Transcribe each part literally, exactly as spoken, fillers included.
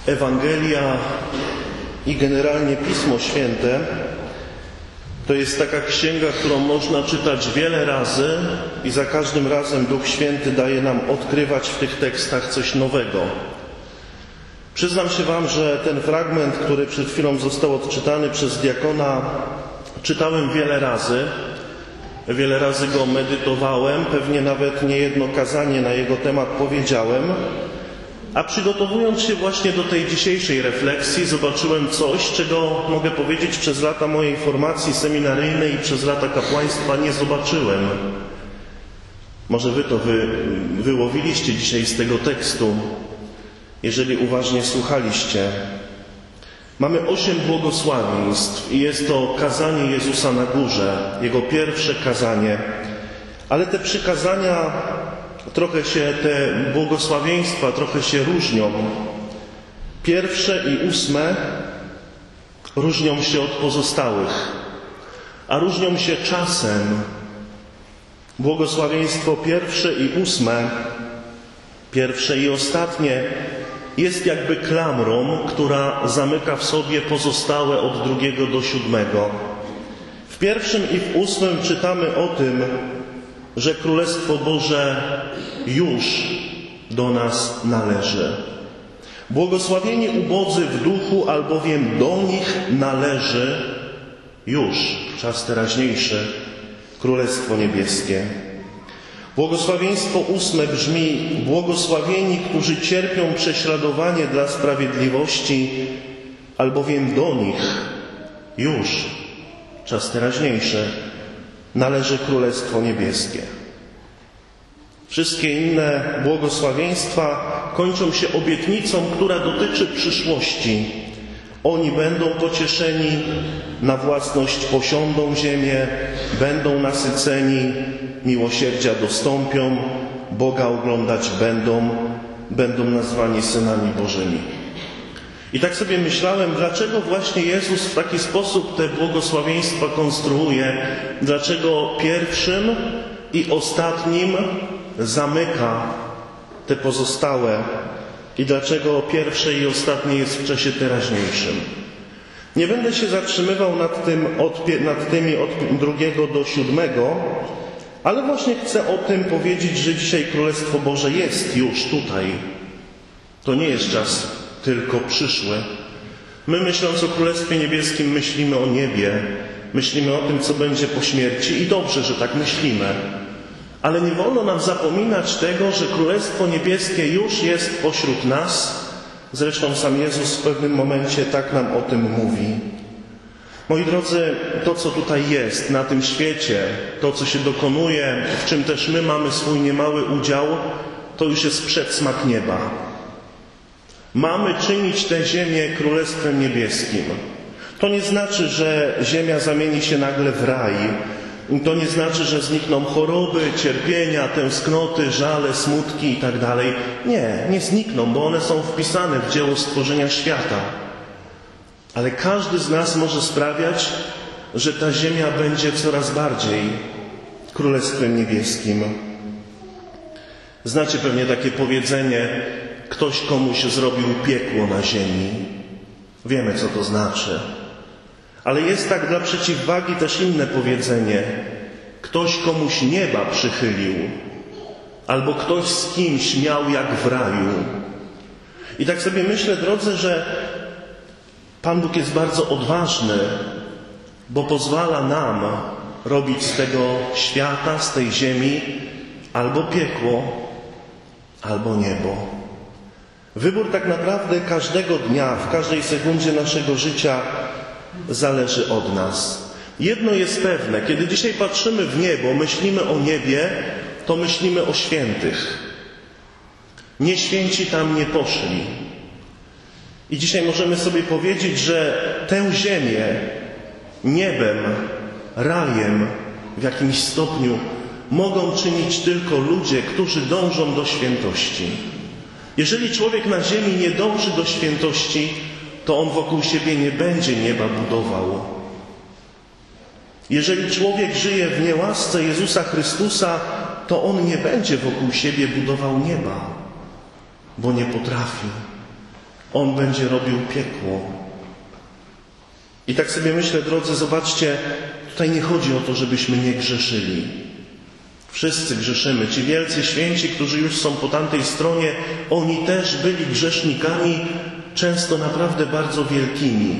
Ewangelia i generalnie Pismo Święte to jest taka księga, którą można czytać wiele razy i za każdym razem Duch Święty daje nam odkrywać w tych tekstach coś nowego. Przyznam się Wam, że ten fragment, który przed chwilą został odczytany przez diakona, czytałem wiele razy. Wiele razy go medytowałem, pewnie nawet niejedno kazanie na jego temat powiedziałem. A przygotowując się właśnie do tej dzisiejszej refleksji, zobaczyłem coś, czego mogę powiedzieć przez lata mojej formacji seminaryjnej i przez lata kapłaństwa nie zobaczyłem. Może Wy to wy, wyłowiliście dzisiaj z tego tekstu, jeżeli uważnie słuchaliście. Mamy osiem błogosławieństw i jest to kazanie Jezusa na górze, Jego pierwsze kazanie. Ale te przykazania, trochę się, te błogosławieństwa trochę się różnią. Pierwsze i ósme różnią się od pozostałych, a różnią się czasem. Błogosławieństwo pierwsze i ósme, pierwsze i ostatnie, jest jakby klamrą, która zamyka w sobie pozostałe od drugiego do siódmego. W pierwszym i w ósmym czytamy o tym, że Królestwo Boże już do nas należy. Błogosławieni ubodzy w duchu, albowiem do nich należy już, czas teraźniejszy, Królestwo Niebieskie. Błogosławieństwo ósme brzmi: błogosławieni, którzy cierpią prześladowanie dla sprawiedliwości, albowiem do nich już, czas teraźniejszy, należy Królestwo Niebieskie. Wszystkie inne błogosławieństwa kończą się obietnicą, która dotyczy przyszłości. Oni będą pocieszeni, na własność posiądą ziemię, będą nasyceni, miłosierdzia dostąpią, Boga oglądać będą, będą nazwani synami Bożymi. I tak sobie myślałem, dlaczego właśnie Jezus w taki sposób te błogosławieństwa konstruuje, dlaczego pierwszym i ostatnim zamyka te pozostałe i dlaczego pierwsze i ostatnie jest w czasie teraźniejszym. Nie będę się zatrzymywał nad, tym od, nad tymi od drugiego do siódmego, ale właśnie chcę o tym powiedzieć, że dzisiaj Królestwo Boże jest już tutaj. To nie jest czas tylko przyszły. My, myśląc o Królestwie Niebieskim, myślimy o niebie, myślimy o tym, co będzie po śmierci i dobrze, że tak myślimy. Ale nie wolno nam zapominać tego, że Królestwo Niebieskie już jest pośród nas. Zresztą sam Jezus w pewnym momencie tak nam o tym mówi. Moi drodzy, to co tutaj jest, na tym świecie, to co się dokonuje, w czym też my mamy swój niemały udział, to już jest przedsmak nieba. Mamy czynić tę ziemię Królestwem Niebieskim. To nie znaczy, że ziemia zamieni się nagle w raj. To nie znaczy, że znikną choroby, cierpienia, tęsknoty, żale, smutki i tak dalej. Nie, nie znikną, bo one są wpisane w dzieło stworzenia świata. Ale każdy z nas może sprawiać, że ta ziemia będzie coraz bardziej Królestwem Niebieskim. Znacie pewnie takie powiedzenie: ktoś komuś zrobił piekło na ziemi. Wiemy, co to znaczy. Ale jest tak dla przeciwwagi też inne powiedzenie: ktoś komuś nieba przychylił, albo ktoś z kimś miał jak w raju. I tak sobie myślę, drodzy, że Pan Bóg jest bardzo odważny, bo pozwala nam robić z tego świata, z tej ziemi albo piekło, albo niebo. Wybór tak naprawdę każdego dnia, w każdej sekundzie naszego życia zależy od nas. Jedno jest pewne, kiedy dzisiaj patrzymy w niebo, myślimy o niebie, to myślimy o świętych. Nieświęci tam nie poszli. I dzisiaj możemy sobie powiedzieć, że tę ziemię niebem, rajem w jakimś stopniu mogą czynić tylko ludzie, którzy dążą do świętości. Jeżeli człowiek na ziemi nie dąży do świętości, to on wokół siebie nie będzie nieba budował. Jeżeli człowiek żyje w niełasce Jezusa Chrystusa, to on nie będzie wokół siebie budował nieba, bo nie potrafi. On będzie robił piekło. I tak sobie myślę, drodzy, zobaczcie, tutaj nie chodzi o to, żebyśmy nie grzeszyli. Wszyscy grzeszymy. Ci wielcy święci, którzy już są po tamtej stronie, oni też byli grzesznikami, często naprawdę bardzo wielkimi.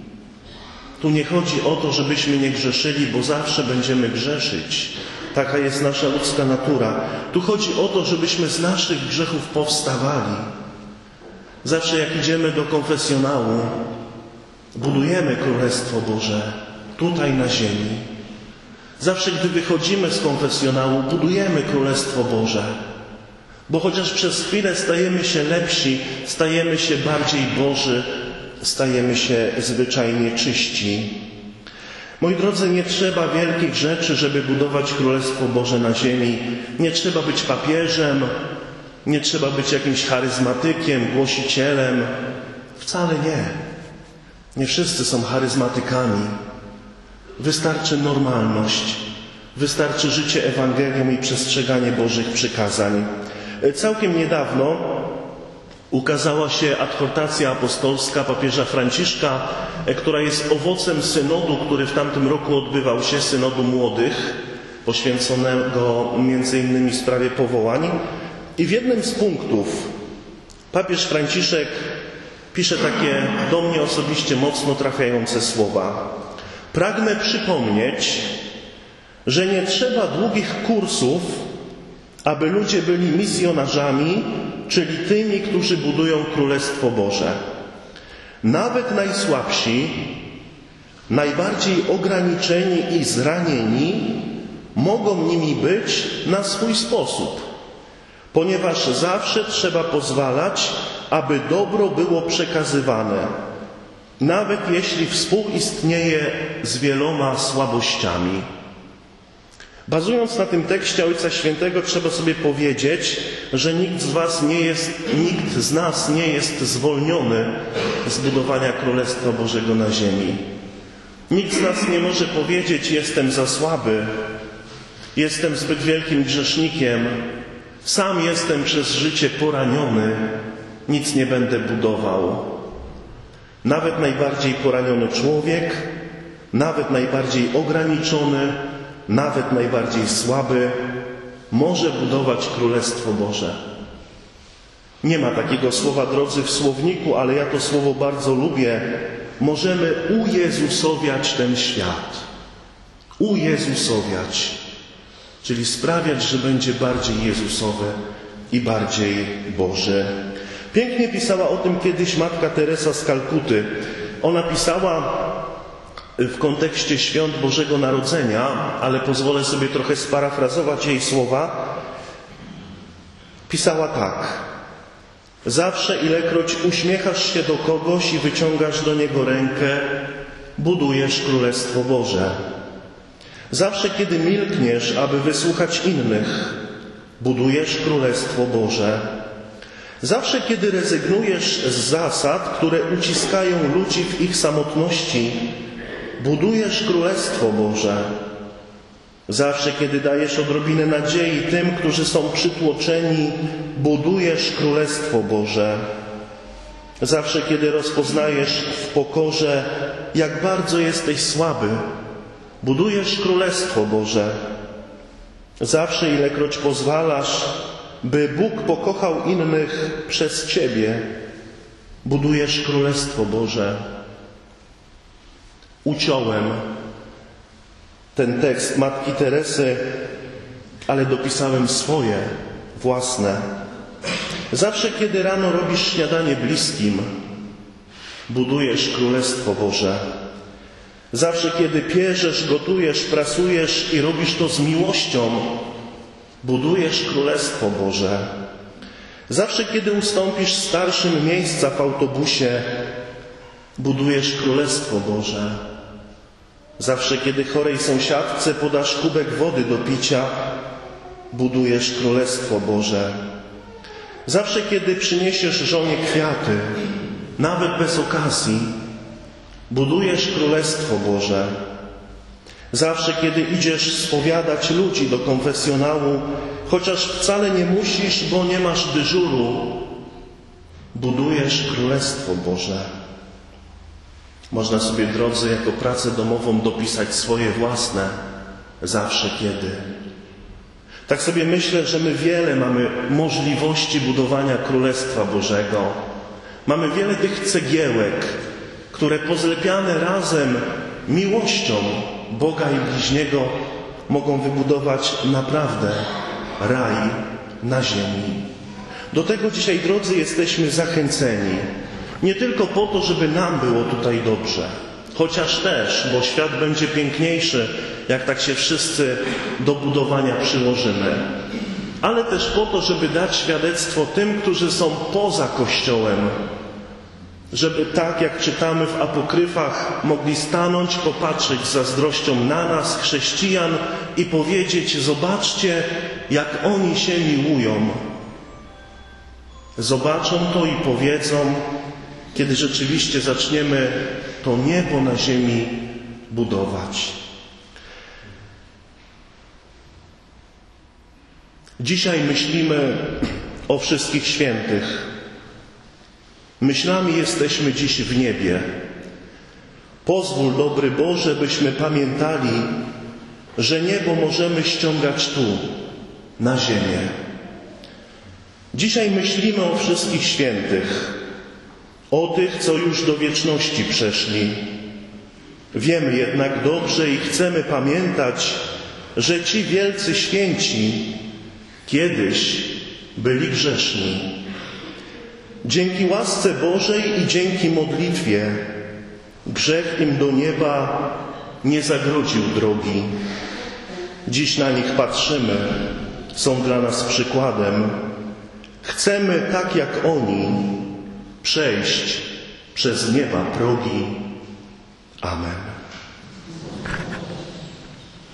Tu nie chodzi o to, żebyśmy nie grzeszyli, bo zawsze będziemy grzeszyć. Taka jest nasza ludzka natura. Tu chodzi o to, żebyśmy z naszych grzechów powstawali. Zawsze jak idziemy do konfesjonału, budujemy Królestwo Boże tutaj na ziemi. Zawsze gdy wychodzimy z konfesjonału, budujemy Królestwo Boże. Bo chociaż przez chwilę stajemy się lepsi, stajemy się bardziej Boży, stajemy się zwyczajnie czyści. Moi drodzy, nie trzeba wielkich rzeczy, żeby budować Królestwo Boże na ziemi. Nie trzeba być papieżem, nie trzeba być jakimś charyzmatykiem, głosicielem. Wcale nie. Nie wszyscy są charyzmatykami. Wystarczy normalność. Wystarczy życie Ewangelią i przestrzeganie Bożych przykazań. Całkiem niedawno ukazała się adhortacja apostolska papieża Franciszka, która jest owocem synodu, który w tamtym roku odbywał się, synodu młodych, poświęconego między innymi sprawie powołań. I w jednym z punktów papież Franciszek pisze takie do mnie osobiście mocno trafiające słowa. Pragnę przypomnieć, że nie trzeba długich kursów, aby ludzie byli misjonarzami, czyli tymi, którzy budują Królestwo Boże. Nawet najsłabsi, najbardziej ograniczeni i zranieni mogą nimi być na swój sposób, ponieważ zawsze trzeba pozwalać, aby dobro było przekazywane, nawet jeśli współistnieje z wieloma słabościami. Bazując na tym tekście Ojca Świętego, trzeba sobie powiedzieć, że nikt z was nie jest, nikt z nas nie jest zwolniony z budowania Królestwa Bożego na ziemi. Nikt z nas nie może powiedzieć, jestem za słaby, jestem zbyt wielkim grzesznikiem, sam jestem przez życie poraniony, nic nie będę budował. Nawet najbardziej poraniony człowiek, nawet najbardziej ograniczony, nawet najbardziej słaby może budować Królestwo Boże. Nie ma takiego słowa, drodzy, w słowniku, ale ja to słowo bardzo lubię. Możemy ujezusowiać ten świat. Ujezusowiać. Czyli sprawiać, że będzie bardziej jezusowy i bardziej Boży. Pięknie pisała o tym kiedyś matka Teresa z Kalkuty. Ona pisała w kontekście świąt Bożego Narodzenia, ale pozwolę sobie trochę sparafrazować jej słowa. Pisała tak. Zawsze, ilekroć uśmiechasz się do kogoś i wyciągasz do niego rękę, budujesz Królestwo Boże. Zawsze, kiedy milkniesz, aby wysłuchać innych, budujesz Królestwo Boże. Zawsze, kiedy rezygnujesz z zasad, które uciskają ludzi w ich samotności, budujesz Królestwo Boże. Zawsze, kiedy dajesz odrobinę nadziei tym, którzy są przytłoczeni, budujesz Królestwo Boże. Zawsze, kiedy rozpoznajesz w pokorze, jak bardzo jesteś słaby, budujesz Królestwo Boże. Zawsze, ilekroć pozwalasz, by Bóg pokochał innych przez Ciebie, budujesz Królestwo Boże. Uciąłem ten tekst matki Teresy, ale dopisałem swoje, własne. Zawsze, kiedy rano robisz śniadanie bliskim, budujesz Królestwo Boże. Zawsze, kiedy pierzesz, gotujesz, prasujesz i robisz to z miłością, budujesz Królestwo Boże. Zawsze, kiedy ustąpisz starszym miejsca w autobusie, budujesz Królestwo Boże. Zawsze, kiedy chorej sąsiadce podasz kubek wody do picia, budujesz Królestwo Boże. Zawsze, kiedy przyniesiesz żonie kwiaty, nawet bez okazji, budujesz Królestwo Boże. Zawsze, kiedy idziesz spowiadać ludzi do konfesjonału, chociaż wcale nie musisz, bo nie masz dyżuru, budujesz Królestwo Boże. Można sobie, drodzy, jako pracę domową dopisać swoje własne zawsze kiedy. Tak sobie myślę, że my wiele mamy możliwości budowania Królestwa Bożego. Mamy wiele tych cegiełek, które pozlepiane razem miłością Boga i bliźniego mogą wybudować naprawdę raj na ziemi. Do tego dzisiaj, drodzy, jesteśmy zachęceni. Nie tylko po to, żeby nam było tutaj dobrze, chociaż też, bo świat będzie piękniejszy, jak tak się wszyscy do budowania przyłożymy, ale też po to, żeby dać świadectwo tym, którzy są poza Kościołem, żeby tak jak czytamy w apokryfach, mogli stanąć, popatrzeć z zazdrością na nas, chrześcijan, i powiedzieć: zobaczcie, jak oni się miłują. Zobaczą to i powiedzą, kiedy rzeczywiście zaczniemy to niebo na ziemi budować. Dzisiaj myślimy o wszystkich świętych. Myślami jesteśmy dziś w niebie. Pozwól, dobry Boże, byśmy pamiętali, że niebo możemy ściągać tu, na ziemię. Dzisiaj myślimy o wszystkich świętych, o tych, co już do wieczności przeszli. Wiemy jednak dobrze i chcemy pamiętać, że ci wielcy święci kiedyś byli grzeszni. Dzięki łasce Bożej i dzięki modlitwie grzech im do nieba nie zagrodził drogi. Dziś na nich patrzymy, są dla nas przykładem. Chcemy, tak jak oni, przejść przez nieba progi. Amen.